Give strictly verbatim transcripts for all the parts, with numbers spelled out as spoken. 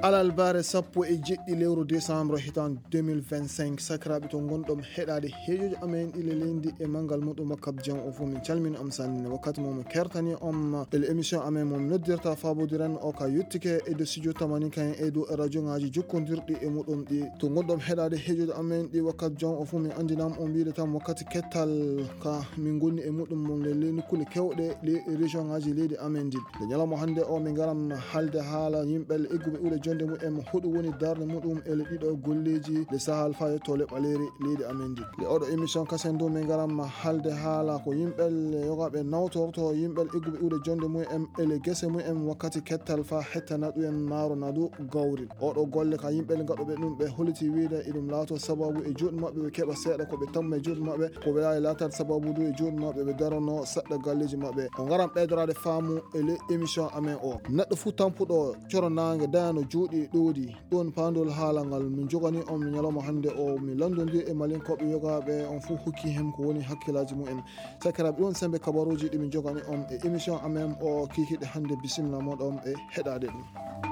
alal bare sappo e jeɗɗi lewru décembre hitan deux mille vingt-cinq sakiraɓe to gonɗom heɗade heejoji amen ɗile leydi e mangal muɗum wakkati jam o fo min calmini om sanne wakkati momi kertani om ele émission amen momi noddirta fabodiran o ka yettike e de studio tamani kayen e dow radio ngaji jokkodirɗi e muɗum ɗi to gonɗom heɗade heejoji amen ɗi wakkati jam o fo min andinam on mbiɗe tan wakkati kettal ka min gonni e muɗum mon le leydi kulle kewɗe le région ngaji leydi amen ɗi nde ñalawma hande o min garan haalde haala yimɓel egguɓe ɓuure jonde mumen huɗo woni darde muɗum ele ɗiɗo golleji le sahal fa yettole ɓaleri leydi amen ɗi le oɗo émission kasen dow min garan haalde haala ko yimɓel yogaɓe nawtorto yimɓel egguɓe ɓuure jonde mumen ele guese mumen wakkati kettal fa hettana ɗumen maaro na ɗo gawri oɗo golle ka yimɓel gaɗoɓe ɗum ɓe holliti wiide eɗum laato sababu e juuɗe mabɓe ɓe keeɓa seeɗa koɓe tamma e juuɗe mabɓe ko ɓe yawi latat sababu du e juuɗe mabɓe ɓe darano saɗɗa galleji mabɓe o garan ɓeydorade faamu ele émission amen o neɗɗo fu tampuɗo coro nangue dayano juuɗe ɗoodi ɗon pandol haala ngal min jogani on mi ñalawma hande o mi landodir e malinkoɓe yogaɓe on fo hokki hen ko woni hakkillaji mumen sakiraɓe ɗon sembe kabaruji ɗi min jogani on e émission amen o kikiɗe hande bisimilla moɗon e heɗade ɗum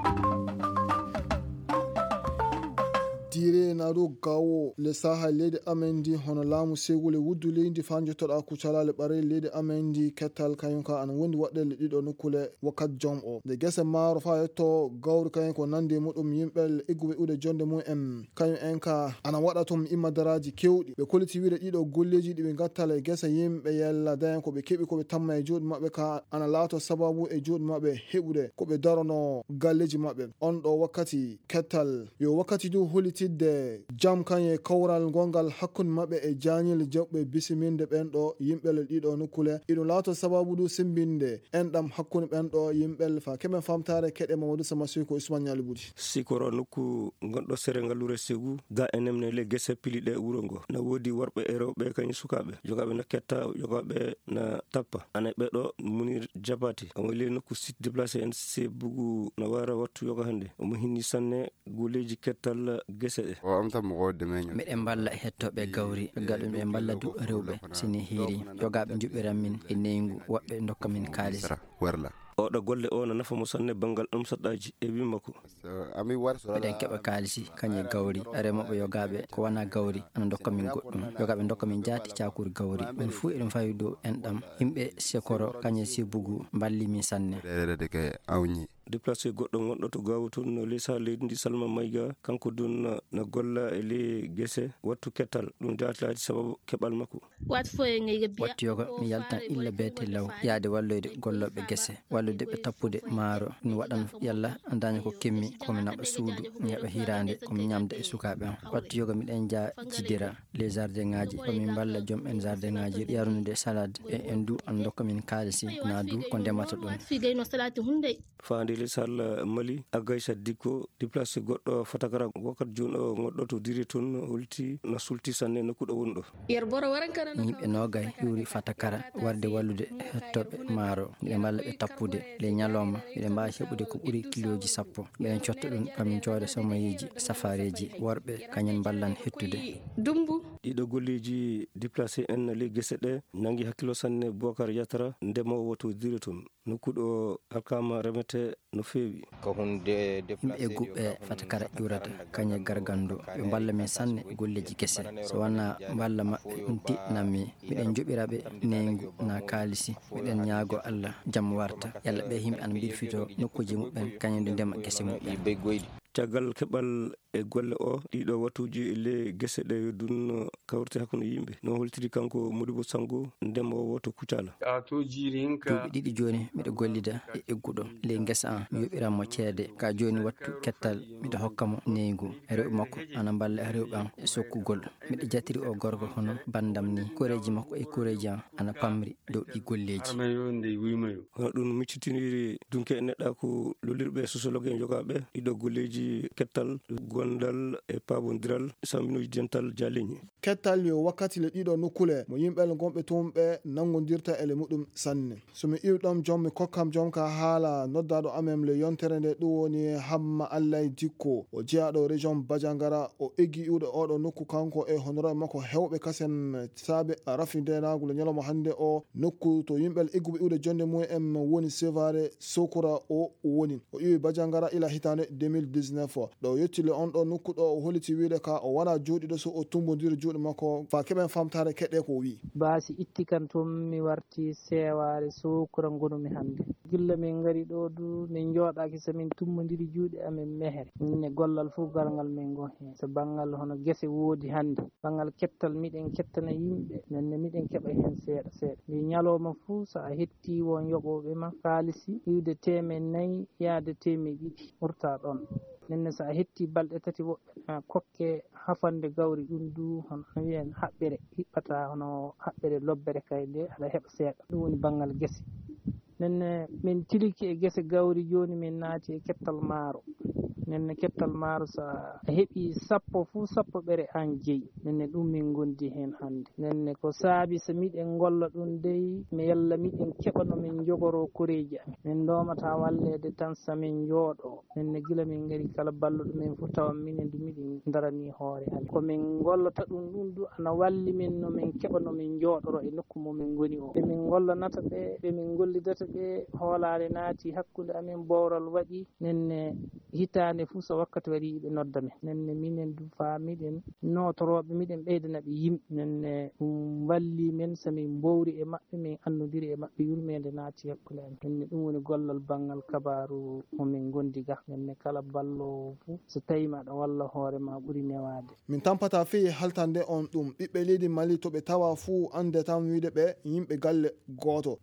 dire na ɗo gawo le saha leydi amen ndi hono laamu segule wuddu leydi fa jottoɗa kucalale ɓare leydi amen ndi kettal kañum ka ana wondi waɗɗele ɗiɗo nokkule wakkati jom o nde guese maaro fa yetto gawri kañum ko nandi muɗum yimɓel egguɓe ɓuuɗe jonde mumen kañum en ka ana waɗa tum immadaraji kewɗi ɓe koliti wiide ɗiɗo golleji ɗiɓe gattale guese yimɓe yella dayen koɓe keeɓi koɓe tamma e juuɗe mabɓe ka ana laato sababu e juuɗe mabɓe heɓude koɓe darano galleji mabɓe on ɗo wakkati kettal yo wakkati du holiti de jam kanye kawral gongal hakkunde mabɓe e jañil jawɓe bisiminde ɓen ɗo yimɓel ɗiɗo nokkule iɗum laato sababu du simbinde enɗam hakkunde ɓen ɗo yimɓel fa keɓen famtare keɗe Mamadou Sama Siko Ousmane Ñali Bouti sikoro nokku gonɗo sere ngallure Ségou ga enemne le guese piliɗe wuro ngo na woodi worɓe e rewɓe kañum sukaɓe jogaɓe na ketta jogaɓe na tappa ana ɓeɗo Munir Jabati omo le nokku site déplacé en Sébougou na wara wattu yoga hande omo hinni sanne guleji kettal guese ɗe o amta mo godde meño miɗen balla hettoɓe gawri gaɗum ɓe balla du rewɓe sini hiiri jogaɓe juɓɓiran min e neygu woɓɓe dokka min kaalis werla oɗo golle o na nafa mo sanne banggal ɗum saɗɗaji e wimmakko ami war miɗen keɓa kaalisi kañe gawri remoɓe yogaɓe ko wana gawri ana dokka min goɗɗum yogaɓe dokka min jaati cakuri gawri ɓen fuu eɗen fawi dow enɗam yimɓe sekoro kañe Sébougou balli min sanne rede ke awñi déplacé goɗɗo gonɗo to gawo toon no leysa leydi ndi Salma Mayga kanko dun na golla e ley guese wattu kettal ɗum jaatilade sababu keɓal makko wattu yoga mi yaltan illa beete law yaade walloyde golloɓe guese wallude ɓe tappude maaro ɗum waɗan yalla daña ko kemmi komi naɓa suudu mi heɓa hirande komi ñamda e sukaɓe am wattu yoga miɗen jaa jidira les jardin ngaji komin balla joom en jardin ngaji yarunude salade e en du an dokka min kaalisi na du ko ndemata ɗum fande le sal Mali Agaysa Dikko déplacé goɗɗo Fatakara wakkati joni o goɗɗo to diri toon holti na sulti sanne nokkuɗo woni ɗo yimɓe nogay ƴuuri Fatakara warde wallude hettoɓe maaro miɗen balla ɓe tappude le ñalawma miɗen mbawi heɓude ko ɓuuri kiloji sappo ɓen cotta ɗum kamin coode somoyiji safareji worɓe kañen ballan hettude dumbu ɗiɗo golleji déplacé en le guese ɗe nangi hakkilo sanne Bocar Yatara ndemowo to diri toon nokkuɗo alkama remete no feewi ko hunde yimɓe egguɓe Fatakara ƴurata kañe gargando ɓe balla min sanne e golleji guese so wonna balla mabɓe ɗum tiɗnanmi miɗen joɓiraɓe neygu na kaalisi miɗen ñaago Allah jaam warta yalla ɓe yimɓe ana birfito nokkuji muɓen kañum ɗo ndema guese muɓen caggal keɓal e golle o ɗiɗo wattuji e le guese ɗe dun kawrte hakkude yimɓe no holtiri kanko Modibo Sango ndemowo to Kucala duuɓi ɗiɗi joni miɗo gollida e egguɗo le guesa an mi yoɓiranmo ceede ka joni wattu kettal miɗo hokkamo neygu e rewɓe makko ana balla e rewɓe an e sokkugol miɗo jatiri o gorko hono bandam ni koreji makko e koreji an ana pamri dow ɗi golleji hono ɗum miccitiniri dunke e neɗɗa ko lolirɓe sociologue en jogaɓe ɗiɗo golleji kettal gondal e pabodiral saminoji dental jaleñi kettal yo wakkati le ɗiɗo nokkule mo yimɓel gonɓe tumɓe nangodirta ele muɗum sanne somi iwɗam joom mi kokkam joom ka haala noddaɗo amen le yontere nde ɗum woni Hamma Allah Dikko o jeeyaɗo région Badiangara o eggi iwde oɗo nokku kanko e honoraɓe makko hewɓe kasen saabe rafidenagu le ñalawma hande o nokku to yimɓel egguɓe iwde jonde mumen woni Sevare Sokora o woni o iwi Badiangara ila hitande deux mille dix-neuf dix-neuf ɗo yettile on ɗo nokkuɗo o holiti wiide ka o wona jooɗiɗo so o tumbodiri juuɗe makko fa keɓen famtare keɗe ko wi. baasi itti kan toon mi warti seeware sokura gonumi hannde gilla min ngari ɗo du min jooɗaki so min tummodiri juuɗe amin mehere minne gollal fof galngal min gon heen so banggal hono gese woodi hannde banggal kettal miɗen kettana yimɓe nenne miɗen keɓa heen seeɗa seeɗa mi ñalowma fuu so a hetti won yoɓoɓe ma kaalisi iwde temen nayyi yaade temen ɗiɗi ɓurta ɗon nenne so a hetti balɗe tati woɓɓe kokke hafande gawri ɗum du hono wiyen haɓɓere hiɓɓata hono haɓɓere lobbere kay nde aɗa heɓa seeɗa ɗum woni banggal gese nenne min tiliki e gese gawri joni min naati e kettal maaro nenne kettal maaro so a heeɓi sappo fuu sappo ɓere an jeeyi nenne ɗum min gondi heen hannde nenne ko saabi so miɗen golla ɗum dey mi yalla miɗen keɓa no min jogoro koreji amin min domata wallede tan somin jooɗo nenne gila min ngari kala balluɗo min fof tawan minen du miɗen darani hoore hal komin gollata ɗum ɗum du ana walli min no min keɓa no min jooɗoro e nokku momin goni o ɓe min gollanata ɓe ɓe min gollidata ɓe hoolare naati hakkude amin bowral waɗi nenne hitande fuu so wakkati waɗi ɓe nodda men nenne minen du faamiɗen notoroɓe miɗen ɓeydanaɓe yimɓe nenne ɗum walli men somin mbowri e maɓɓe min annodiri e maɓɓe yurmede naati hakkude amen nenne ɗum woni gollal banggal kabaru momin gondi ga nenne kala ballowo fuu so tawima aɗa walla hoore ma ɓuuri newade. min tampata fi haltande on ɗum ɓiɓɓe leydi Mali to ɓe tawa fuu ande tan wiide ɓe yimɓe galle goto.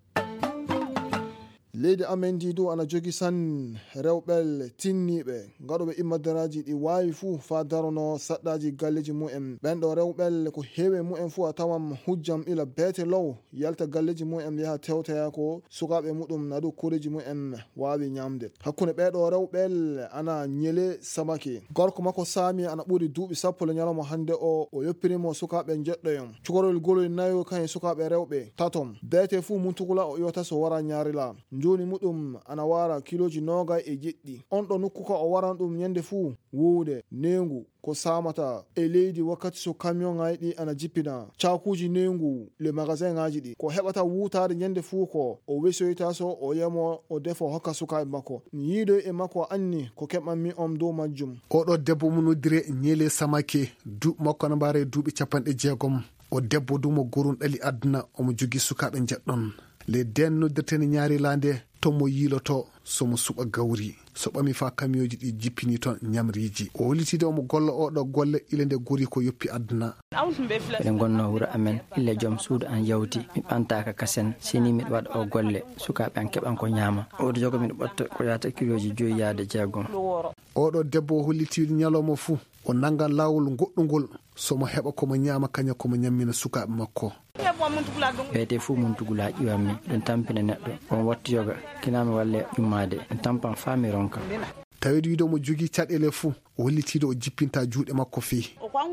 leydi amen ndi du ana jogi san rewɓel tinniɓe gaɗoɓe immadaraji ɗi wawi fuu fa darono saɗɗaji galleji mu'en ɓen ɗo rewɓel ko heewe mu'en fuu a tawam hujjam ila beete low yalta galleji mu'en yaha tewtaya ko sukaɓe muɗum nadu koreji mu'en wawi ñamde hakkude ɓeɗo rewɓel ana ñele samake gorko makko Sami ana ɓuuri duuɓi sappo le ñalawma hande o o yoppirimo sukaɓe jeɗɗoyon cukorol goloy nayo kahen sukaɓe rewɓe tatom beete fuu muntugula o iwata so wara ñaarila joni muɗum ana wara kiloji nogay e jeɗɗi on ɗo nokkuka o waran ɗum ñande fuu wuude nengu ko samata e leydi wakkati so camion ngaji ɗi ana jippina cakuji nengu le magasin ngaji ɗi ko heɓata wutade ñande fuu ko o wesoyta so o yemo o defo hokka sukaɓe makko yiido e makko anni ko keɓanmi on dow majjum. oɗo debbo munodire ñele samake duuɓi makko ana mbare duuɓi capanɗe jeegom o debbo dumo gorun ɗali aduna omo jogui sukaɓe jeɗɗon le den noddirtene ñaarilande tomo yiiloto somo suɓa gawri so ɓami fa kamioji ɗi jippini toon ñamriji o hollitide omo golla oɗo golle ile nde gori ko yoppi aduna. eɗen gonno wuuro amen ille joom suudu an yawti mi ɓantaka kasen sini miɗo waɗa o golle sukaɓe an keɓan ko ñaama oɗo jogo miɗo ɓotta ko yata kiloji joyi yaade jeegom. oɗo debbo o hollitide ñalawma fuu o nangan lawol goɗɗungol somo heɓa komo ñaama kaña komo ñammina sukaɓe makko. ɓeyde fuu muntugula ƴiwanmi ɗum tampina neɗɗo on watti yoga kinami walle ƴummade ɗum tampan faami ronka tawide wiide omo jogui caɗele fuu o hollitide o jippinta juuɗe makko fii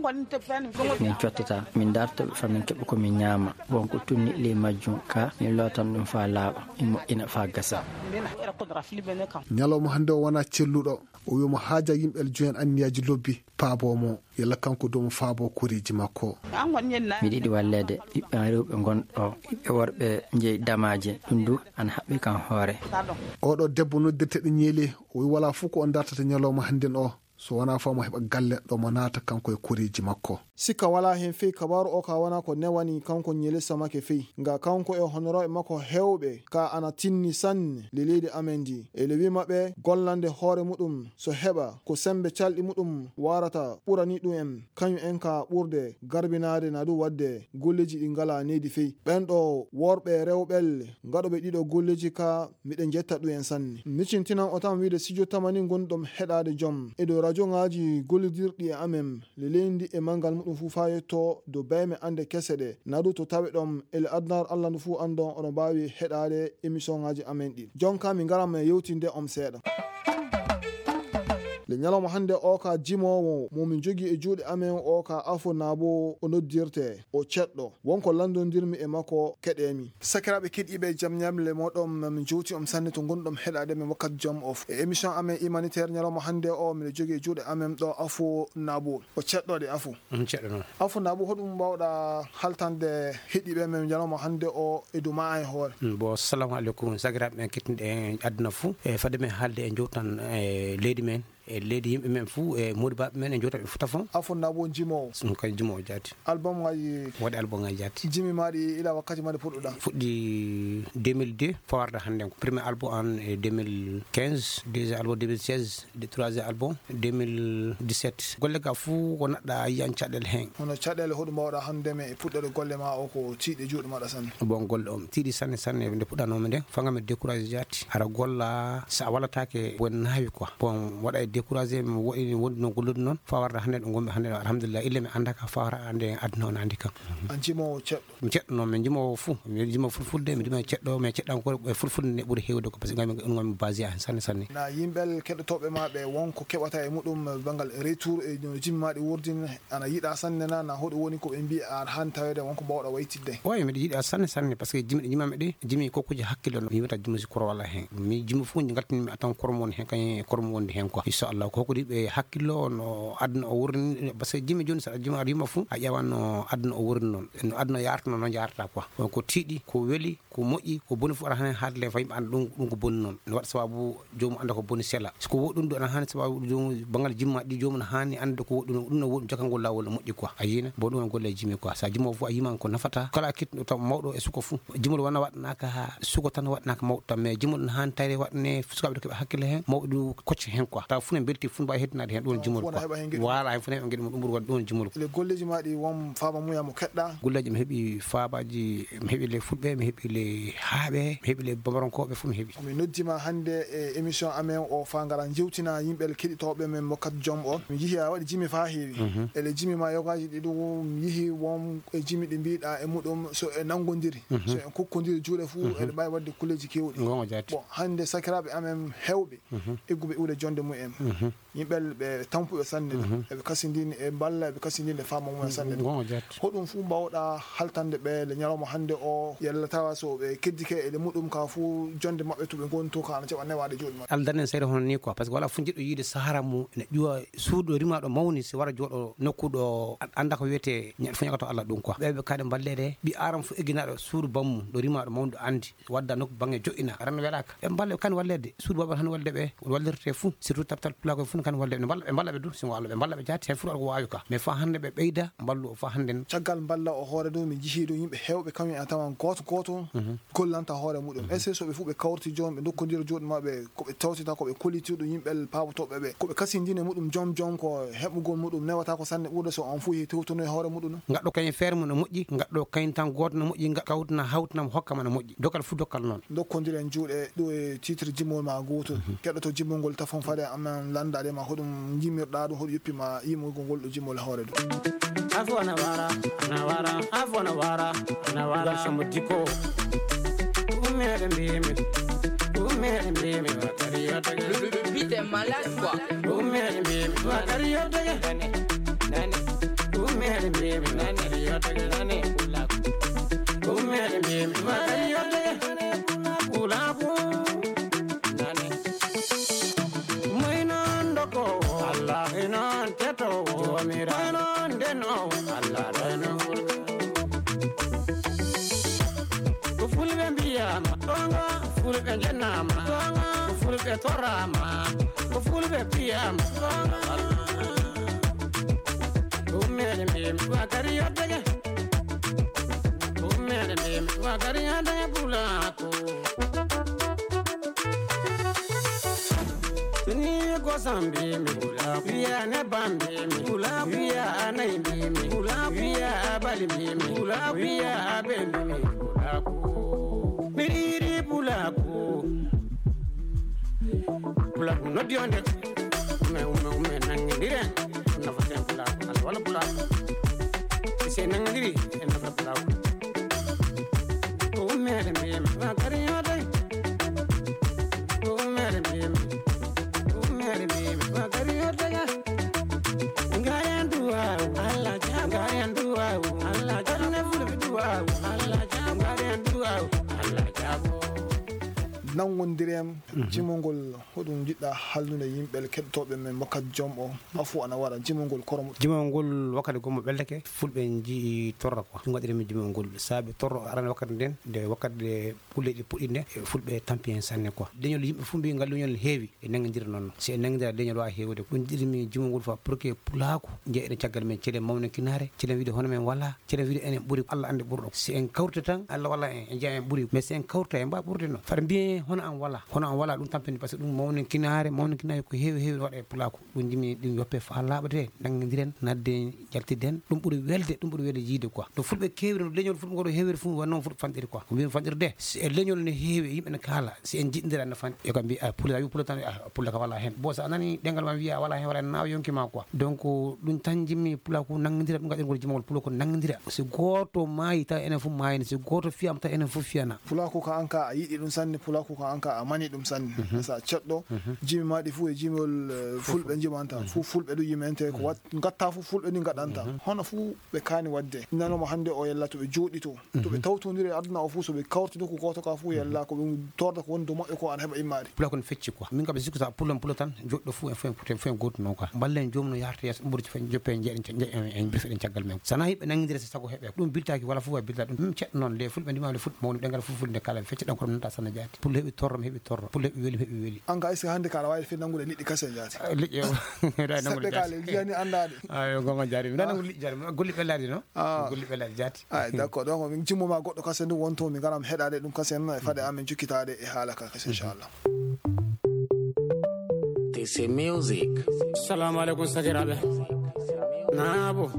min cottata min dartoɓe famin keɓa komin ñaama wonko tunni ley majjum ka min lootan ɗum fa laaɓa min moƴƴina fa gasa. ñalawma hande o wona celluɗo o wimo haaja yimɓel joyen anniyaji lobbi paabomo yalla kanko domo faabo koreji makko. miɗa yiɗi wallede ɓiɓɓe rewɓe gonɗo ɓiɓɓe worɓe jeeyi damaje ɗum du ana haɓɓi kan hoore. oɗo debbo noddirteɗo ñeeli o wi wala fof ko on dartata ñalawma hannden o so wona famo heɓa galle ɗo mo naata kanko e koreji makko. sikka wala hen fey kabaru o ka wona ko newani kanko ñele samake fey nga kanko e honoraɓe makko hewɓe ka ana tinni sanne le leydi amen ndi e le wi maɓɓe gollande hoore muɗum so heɓa ko sembe calɗi muɗum warata ɓurani ɗum en kañum en ka ɓurde garbinade na ɗum wadde golleji ɗi ngala neydi fey ɓen ɗo worɓe rewɓel gaɗoɓe ɗiɗo golleji ka miɗen jetta ɗum en sanne miccintinan o tan wiide sijo tamani gonɗom heɗade joom e dow radio ngaji gollidirɗi e amen le leydi e mangal muɗum fu fa yetto do bayme ande kese ɗe nadu to tawe ɗom ele adnar allah ndu fu andon oɗo mbawi heɗade émission ngaji amen ɗi jonka mi garam e yewtinde om seeɗa. le ñalawma hande o ka jimowo momin jogui e juuɗe amen o ka afo nabo o noddirte o ceɗɗo wonko landodirmi e makko keɗemi sakiraɓe keɗiɓe jaam ñamle moɗon min jewti om sanne to gonɗom heɗade min wakkati joom of e émission amen humanitaire ñalawma hande o miɗo jogui e juuɗe amen ɗo afo nabo o ceɗɗode afo ceɗɗo noon afo nabo hoɗum mbawɗa haltande heɗiɓe men ñalawma hande o e dow ma e hoore. bon assalamu aleykum sakiraɓe men kettinɗe aduna fou e fade men haalde e jewtan e leydi men e leydi yimɓe men fuu e modibaɓe men e jootaɓe fota fon afonda bo jimowo ɗum kay jimowo jaati album ngaji waɗi album ngaji jaati jimi maɗi ila wakkati maɗi puɗɗuɗa fuɗɗi deux mille deux fawarda hannde ko premier album en e deux mille quinze deuxième album deux mille seize troisième album deux mille dix-sept golle ga fuu ko naɗɗa yiyan caɗele hen hono caɗele hoɗum mbawɗa handeme e puɗɗode golle ma o ko tiiɗe juuɗe maɗa sanne bon golle o tiiɗi sanne sanne nde puɗɗanoma nde fangame découragé jaati ara golla sa wallatake won naawi quoi bon waɗa e découragé mi woɗini wondi noon gollude noon fawarda hannde ɗo gonɓe hannde alhamdulillah ille mi anda ka fawara ande aduna on andi kam an jimowo ceɗɗo mi ceɗɗo noon mi jimowo fou mi jimowo fulfulde mi jima ceɗɗo mais ceɗɗankore ɓe fulfulde nde ɓuuri hewde ko par ce que ɗum gami basé a hen sanne sanne na yimɓel keɗotoɓe maɓe wonko keɓata e muɗum banggal retour e jimmi maɗi wurdin ana yiiɗa sanne na na hoɗo woni koɓe mbi a hani tawede wonko mbawɗa waytidde oy mbiɗa yiiɗa sanne sanne par ce que jimmi ɗe jimami ɗe jimmi kokkuji hakkille no yimata jimmi si koro walla hen mi jimmi fof galtinimi atan kormo woni hen kañ kormo wonde hen quoi inchallah ko hokkudi ɓe hakkillo no aduna o wurni par ce que jimmi joni saɗa jimmi aɗa yima fo a ƴewan no aduna o wurni noon no aduna yarata noon no jarata quoi donc ko tiiɗi ko weeli ko moƴƴi ko boni fof aɗa hani haadle fa yimɓe anda ɗum ɗum ko boni noon ne waɗa sababu jomum anda ko boni sela so ko woɗɗum ɗo aɗa hani sababu jomum banggal jimma ɗi jomum ne hani ande ko woɗɗum ɗum no woɗɗum jakkalngol lawol no moƴƴi quoi a yina bo ɗum en golle jimmi quoi sa jimmo fof a yima ko nafata kala kitno taw mawɗo e suka fou jimmol wona waɗanaka ha suka tan waɗanaka mawɗo tan mais jimmol ne hani tawde waɗane sukaɓe ɗo keeɓa hakkille hen mawɓe kocca hen quoi taw fuu ne belti fuu ne mbawi heddinade hen ɗon jimmol quoi voilà hen fo heɓa gueɗe mum ɗum ɓuuri wadde ɗon jimmol le golleji maɗi won faaba muya mo keɗɗa golleji mi heeɓi faabaji mi heeɓi le fulɓe mi heeɓi le haaɓe mi heeɓi le bamarankoɓe fof mi heeɓi mi noddima hannde e émission amen o fa gara jewtina yimɓe keɗitoɓe men mokkat joom o mi yiihi a waɗi jimi fa heewi ele jimi ma yogaji ɗi ɗum mi yiihi won e jimi ɗi mbiɗa e muɗum so e nangodiri so en kokkodiri juuɗe fou eɗe mbawi wadde kulleji kewɗi gonga jaati bon hannde sakiraɓe amen hewɓe egguɓe iwde jonde mumen yimɓel ɓe tampuɓe sanne eɓe kasidini e balla eɓe kasidini e fama mumen sanne gonga jaati hoɗum fou mbawɗa haltande ɓe le ñalawma hannde o yalla tawa so ɓe keddike ele muɗum ka fou jonde mabɓe to ɓe goni to ka ana jaɓa newade juuɗe mabɓe aldanen seyde hono ni quoi par ce que wala fo jiɗɗo yiide sahara mum ene ƴuwa suuɗo rimaɗo mawni si wara jooɗo nokkuɗo anda ko wiyete ñaɗo fo ñagato Allah ɗum quoi ɓeɓe kaɗe mballede ɓi aram fo egginaɗo suudu bammum ɗo rimaɗo mawɗo andi wadda nokku banggue joƴƴina ranno weelaka ɓe mballa ɓe kani wallede suudu babbal tan walde ɓe wallirte fou surtout taptal pulakoye fo ne kani walde ɓe mballa ɓe mballa ɓe du simo Allah ɓe mballa ɓe jaati hen fo ko wawi ka mais fa hande ɓe ɓeyda mballu o fa hande caggal mballa o hoore ɗum mi jii ɗo yimɓe hewɓe kañum en tawan goto goto gollanta hoore muɗum est ce que soɓe fo ɓe kawti joom ɓe dokkodira jooɗi maɓe koɓe tawtita koɓe kollitiɗo yimɓel pabotoɓe ɓe koɓe kasindine muɗum joom joom ko heɓugol muɗum newata ko sanne ɓurde so on fo yehi tewtono e hoore muɗum no gaɗɗo kañum feere mum no moƴƴi gaɗɗo kañum tan goto no moƴƴi kawtana hawtanama hokkama no moƴƴi dokkal fo dokkal noon dokkodiren juuɗe ɗo e titre jimmol ma gotol keɗoto jimmol ngol tafon fade amen landade ma hoɗum jimmirɗa ɗum hoɗum yeppima yimugol ngol ɗo jimmol hoore ɗum afo ana wara ana wara afo ana wara ana wara somo diko umere mbimi umere mbimi wakari yotage bite malade quoi umere mbimi wakari yotage nane nane umere mbimi wakari yotage nane kulak umere mbimi wakari yotage kulaku nane moinon doko Allah inon teto jomira inon deno Allah deno fulɓe mbiyama ɗonga fulɓe jennama ɗonga ko fulɓe torrama ko fulɓe piyama ɗum meɗe mbimi wakari yoddege ɗum meɗe mbimi wakari yoddege bulako tuni gosan mbimi wiya nebban mbimi wiya anayi mbimi wiya bali mbimi wiya ɓendumi bulako miriri bulako bulako noddi onde ume ume ume nangidiren nafaten bulako ala wala bulako ise nangidiri e nafa bulako to umere mbimi wakari yoday to umere mbimi to umere mbimi wakari yodaga ngayan duwa Allah ja ngayan duwa Allah ja ne fulbi duwa Allah ja ngayan duwa nangondirem jimongol hoɗum jiɗɗa halnude yimɓe keɗotoɓe men makkat joom o afu ana wara jimongol koromo jimongol wakkati gommo ɓeldake fulɓe jii torra quoi ɗum waɗirimi jimongol saabi torro arane wakkati nden nde wakkati nde pulleɗe puɗɗi nde fulɓe tampi hen sanne quoi leñol yimɓe fu mbi ngal leñol heewi e nangodira noon si e nangodira leñol wawi heewde ɗum jiɗirimi jimongol fa pour que pulaku jeeɗen caggal men ceɗen mawne kinare ceɗen wiide hono men wala ceɗen wiide enen ɓuuri Allah ande ɓurɗo si en kawrita tan Allah walla en en jeeya en ɓuuri mais si en kawrita en mbawi ɓurde noon fata mbiye hono an wala hono an wala ɗum tampini par ce que ɗum mawne kinare mawne kinare ko heewi heewi waɗa e pulaku ɗum jimi ɗum yoppe fa laaɓate nangodiren nadde jaltiden ɗum ɓuuri welde ɗum ɓuuri welde yiide quoi ɗum fulɓe kewri no leñol fulɓe ngoɗo heewiri fu wonnoon fulɓe fanɗiri quoi ko mbimi fanɗirde si e leñol ne heewi yimɓe ne kaala si en jiɗɗodira ne fanɗi e ko mbi a pulla wi pulla tan a pulla ka wala hen bon so a nani ɗengal ma wiya wala hen wala nawa yonkima quoi donc ɗum tan jimmi pula ko nangodira ɗum gaɗirgol jimawol pula ko nangodira si goto maayi taw enen fof maayini si goto fiyama taw enen fof fiyana pula ko ka anka a yiɗi ɗum sanne pula ko ka anka a mani ɗum sanne sa ceɗɗo jimi maɗi fuu e jimol fulɓe jimanta fuu fulɓe ɗum yimmente ko wat gatta fuu fulɓe ɗi gaɗanta hono fuu ɓe kaani wadde nanoma hande o yella to ɓe jooɗi to to ɓe tawtodiri aduna o fuu so ɓe kawtido ko goto ka fuu yella ko ɓe torda ko woni do maɓɓe ko ana heɓa immade pula kon fecci quoi min kam ɓe sikku sa pullan pula tan joɗɗo fuu en fof en fof en goto noon quoi ballen joomum no yarta yeeso ɗum ɓuuri fen joppe en jeeɗen en birfeɗen caggal men sana yimɓe nangodira so sago heeɓe ɗum biltaki wala fof wa bilta ɗum ɗum ceɗɗo noon le fulɓe ndimama le fulɓe mawni ɗengal fof fulde kala fecce ɗan kono nanta sanna jaati pulle heeɓi torro mi heeɓi torro pulle heeɓi weeli mi heeɓi weeli an ka est ce que hande kala wawi fe nangude liɗɗi kase jaati liƴƴi ɗa nangude jaati seɗɗe kale jiyani andade ayo gonga jaari mi ɗa nangude liƴƴi jaari golli ɓelladi no golli ɓelladi jaati ay d' accord donc min jimmoma goɗɗo kase ndu wonto mi garam heɗade ɗum kase noon e faade amin jukkitade e haala ka kase inchallah This is music. Assalamu alaikum sakiraɓe nabo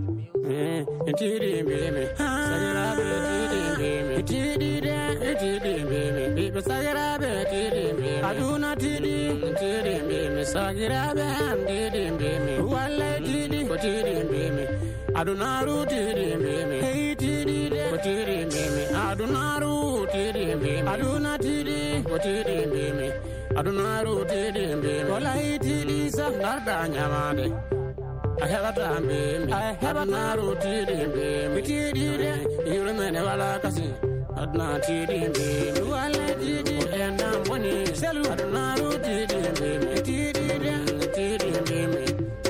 tiɗi mbimi sakiraɓe tiɗi mbimi tiɗide tiɗi mbimi ɓiɓe sakiraɓe tiɗi mbimi aduna tiɗi tiɗi mbimi sakiraɓe am tiɗi mbimi walla tiɗi ko tiɗi mbimi adunaru tiɗi mbimi hey tiɗide ko tiɗi mbimi adunaru tiɗi mbimi aduna tiɗi ko tiɗi mbimi adunaru tiɗi mbimi walay tiɗi sa garda ñamade a heɓata mbimi a heɓanaru tiɗi mbimi tiɗide yurmene wala kasi aduna tiɗi mbimi walla tiɗi endam woni selu adunaru tiɗi mbimi tiɗide tiɗi mbimi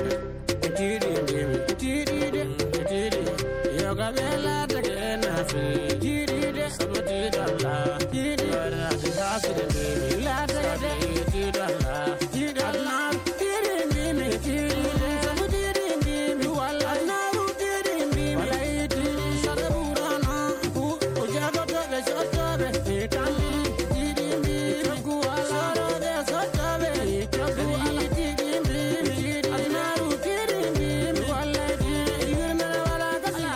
tiɗi mbimi tiɗide tiɗi yoga ɓelatake nafi tiɗide sabo tiɗalla tiɗi haside mbimi latade tiɗalla tiɗalla tiɗi mbimi tiɗide sabo tiɗi mbimi walla naru tiɗi mbimi walay tiɗi sare ɓurano o jagotoɓe sottoɓe tambi tiɗi mbimi kuwa soroɓe sottoɓe toɓe tiɗi mbimi tiɗi naru tiɗi mbimi walla tiɗi yurmene wala gasa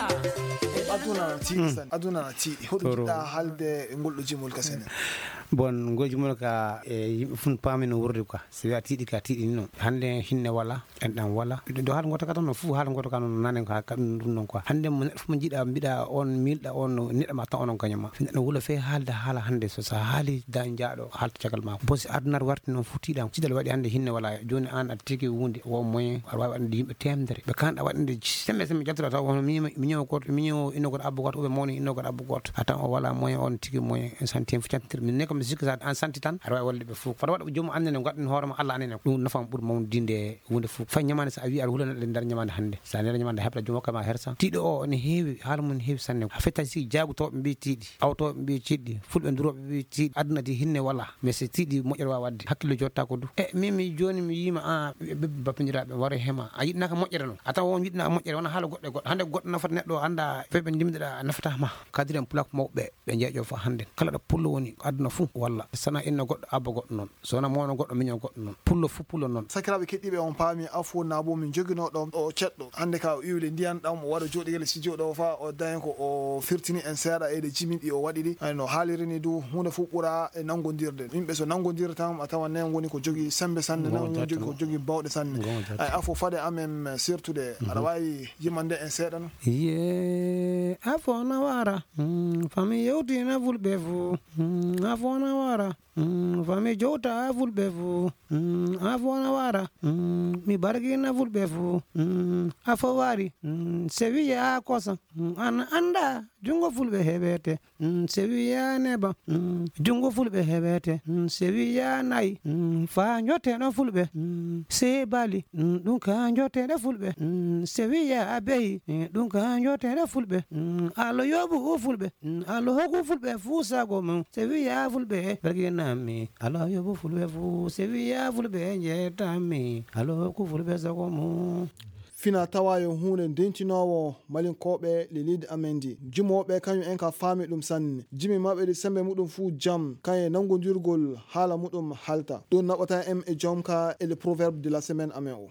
aduna tiɗi san aduna tiɗi hoɗum jiɗɗa halde e ngolɗo jimol kasene bon ngol jimol ka e yimɓe fun paami no wurde quoi so wiya tiiɗi ka tiiɗi ni noon hande hinne wala enɗam wala do haala goto ka tan no fuu haala goto ka noon nanen ka ɗum ɗum noon quoi hande mo neɗɗo fof mo jiiɗa mbiɗa on milɗa on neɗɗo ma tan onon kañum ma neɗɗo wuula fe haalde haala hande so sa haali da jaaɗo haalta caggal ma bo si adunar warti noon fu tiiɗam tiiɗal waɗi hande hinne wala joni an aɗa tigui hunde wo moyen aɗa wawi waɗande yimɓe temedere ɓe kanɗa waɗande sembe sembe jaltoɗa taw on miño goto miño inno goto abbo goto ɓe mawni inno goto abbo goto a tan o wala moyen on tigui moyen en santième fu cantitere min ne kam mi sikki sa an santi tan aɗa wawi walde ɓe fof fata waɗa joomum annene gaɗɗen hoorema Allah anene ɗum nafama ɓuuri mawdinde hunde fof fay ñamande so a wi aɗa huulana ɗe nder ñamande hande sa nera ñamande heɓata joom hokkama hersa tiiɗo o ne heewi haala mum ne heewi sanne a fettati si jaagutoɓe mbi tiiɗi awtoɓe mbi tiiɗi fulɓe duroɓe mbi tiiɗi aduna di hinne wala mais so tiiɗi moƴƴere wawi wadde hakkille jotta ko du e min mi joni mi yima a ɓe bappidiraɓe waro hema a yiɗnaka moƴƴere noon a taw on yiɗna moƴƴere wona haala goɗɗe goɗɗo hande goɗɗo nafata neɗɗo anda feɓe jimdiɗa nafatama kadiren pulako mawɓe ɓe jeeƴo fa hande kala ɗo pullo woni aduna fuu walla sana inna goɗɗo abba goɗɗo noon sowona mawno goɗɗo miño goɗɗo noon pullo fuu pullo noon sakiraɓe keɗɗiɓe on paami afo nabo min joguinoɗo o ceɗɗo hande ka o iwde ndiyan ɗam o waɗa joɗigel studio ɗo fa o dañi ko o firtini en seeɗa ede jimin ɗi o waɗi ɗi ayno haalirini du hunde fof ɓuura e nangodirde yimɓe so nangodirta tan a tawa nen woni ko jogui sembe sanne nan woni jogui ko jogui bawɗe sanne ay afo fade amen surtude aɗa wawi yimande en seeɗa no ye afo na wara fami yewtina fulɓe fo afo na wara fami jowta fulɓe fo a fona wara mi bargina fulɓe fo a fo wari se wiya kosa an anda jungo fulɓe heɓete se wiya neba jungo fulɓe heɓete se wiya nayi fa jotteɗo fulɓe se bali ɗum ka jotteɗe fulɓe se wiya beyi ɗum ka jotteɗe fulɓe allah yoɓu fulɓe allah hokku fulɓe fuu sago mum se wiya fulɓe barginami allah yoɓu fulɓe fuu se wiya fulɓe jettami allah hokku fulɓe sago mum. fina tawayo hunde dentinowo malinkoɓe lelidi amen di jimoɓe kañum en ka faami ɗum sanne jimi maɓɓe ɗi sembe muɗum fuu jam kaye nangodirgol haala muɗum halta ɗum naɓata em e joom ka e le proverbe de la semaine amen o.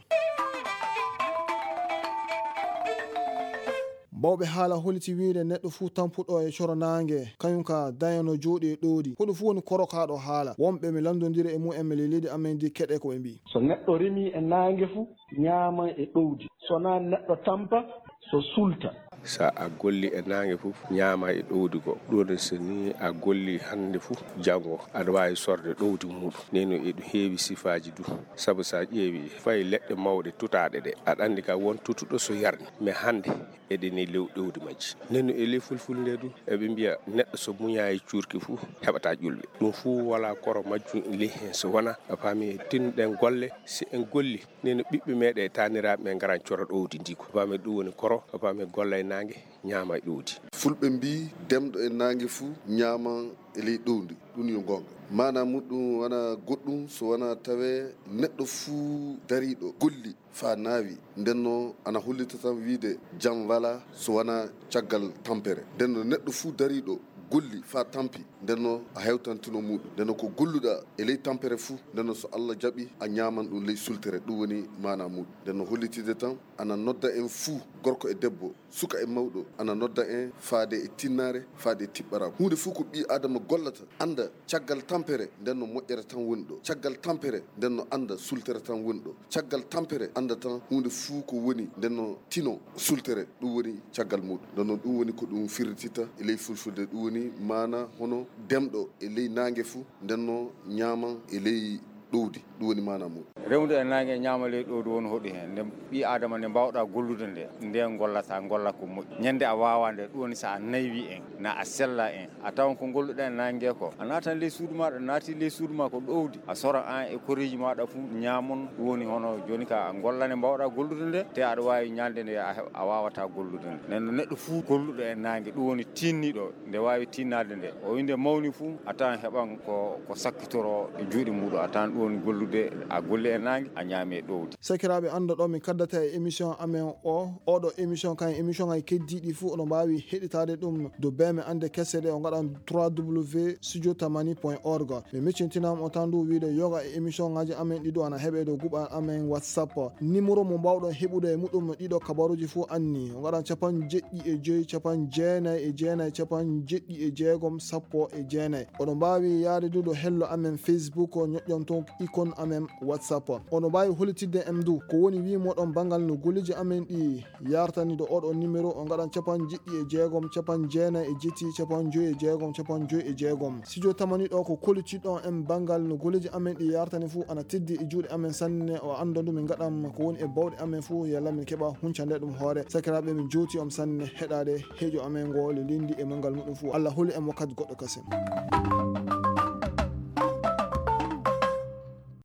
bawɓe haala holiti wiide neɗɗo fuu tampuɗo e coro nangue kañum ka dayano jooɗi e ɗoodi hoɗum fuu woni korokaɗo haala wonɓe mi landodiri e mumen mi lelidi amen di keɗe koɓe mbi so neɗɗo remi e nangue fuu ñaama e ɗowdi sona neɗɗo tampa so sulta sa a golli e nangue fof ñaama e ɗowdi ko ɗone so ni a golli hande fof janggo aɗa wawi sorde ɗowdi muɗum neno eɗo heewi sifaji du saabu sa ƴeewi fayi leɗɗe mawɗe tutaɗe ɗe aɗa andi ka won tutuɗo so yarni mais hande eɗeni lew ɗowdi majji neno e ley fulfulde du eɓe mbiya neɗɗo so muña e cuurki fou heɓata ƴulɓe ɗum fou wala koro majjum ley hen so wona a faami tinɗen golle si en golli neno ɓiɓɓe meɗe taniraɓe men garan coro ɗowdi ndi ko faami ɗum woni koro a faami golla e nangue ñaama e ɗowdi fulɓe mbi demɗo e nangue fou ñaama e ley ɗowdi ɗum yo gonga mana muɗum wona goɗɗum so wona tawe neɗɗo fuu dariɗo golli fa naawi ndenno ana hollita tan wiide jam wala so wona caggal tampere ndenno neɗɗo fuu dariɗo golli fa tampi ndenno a hewtantino muɗum ndenno ko golluɗa e ley tampere fuu ndenno so Allah jaaɓi a ñaman ɗum ley sultere ɗum woni mana muɗum ndenno hollitide tan ana nodda en fuu gorko e debbo suka e mawɗo ana nodda en faade e tinnare faade e tiɓɓara hunde fuu ko ɓi adama gollata anda caggal tampere ndenno moƴƴere tan woni ɗo caggal tampere ndenno anda sultere tan woni ɗo caggal tampere anda tan hunde fuu ko woni ndenno tino sultere ɗum woni caggal muɗum ndenno ɗum woni ko ɗum firtita e ley fulfulde ɗum woni mana hono demɗo e ley nangue fuu ndenno ñaama e ley ɗowdi ɗum woni mana muɗum rewde e nangue ñaama ley ɗowdi woni hoɗi hen nde ɓi adama nde mbawɗa gollude nde nden gollata golla ko moƴƴi ñande a wawa nde ɗum woni sa naywi en na a sella en a tawan ko golluɗa e nangue ko a natan ley suudu maɗa naati ley suudu ma ko ɗowdi a sora an e koriji maɗa fuu ñamon ɗum woni hono joni ka golla nde mbawɗa gollude nde te aɗa wawi ñande nde a wawata gollude nde nenno neɗɗo fuu golluɗo e nangue ɗum woni tinniɗo nde wawi tinnade nde o winde mawni fuu a tawan heɓan ko ko sakkitoro e juuɗe muɗum a tawan ɗum woni gollude a golle e nangue a ñaami e ɗowdi sakiraɓe anda ɗo min kaddata e émission amen o oɗo émission kan émission ay keddiɗi fou oɗo mbawi heɗitade ɗum do beme ande kesse ɗe o gaɗan www studio tamani point org mi miccintinama o tan ndu wiide yoga e émission ngaji amen ɗiɗo ana heeɓe ɗo guɓa amen whatsapp numéro mo mbawɗon heɓude e muɗum ɗiɗo kabaruji fou anni o gaɗan capan jeɗɗi e joyyi capan jeenayyi e jeenayyi capan jeɗɗi e jeegom sappo e jeenayyi oɗo mbawi yaade du ɗo hello amen facebook ñoƴƴon ton icône amen whatsapp ono mbawi holitidde em du ko woni wimoɗon banggal no golliji amen ɗi yartani do oɗo numéro o gaɗan capan jeɗɗi e jeegom capan jeenayyi e jeeti capan joyyi e jeegom capan joyyi e jeegom studio tamani ɗo ko kollitiɗon en banggal no golliji amen ɗi yartani fou ana teddi e juuɗe amen sanne o andandu min gaɗam ko woni e bawɗe amen fou yalla min keeɓa huncande ɗum hoore sakiraɓe min jooti om sanne heɗade heeƴo amen ngo le lindi e mangal muɗum fou Allah holi en wakkati goɗɗo kasem.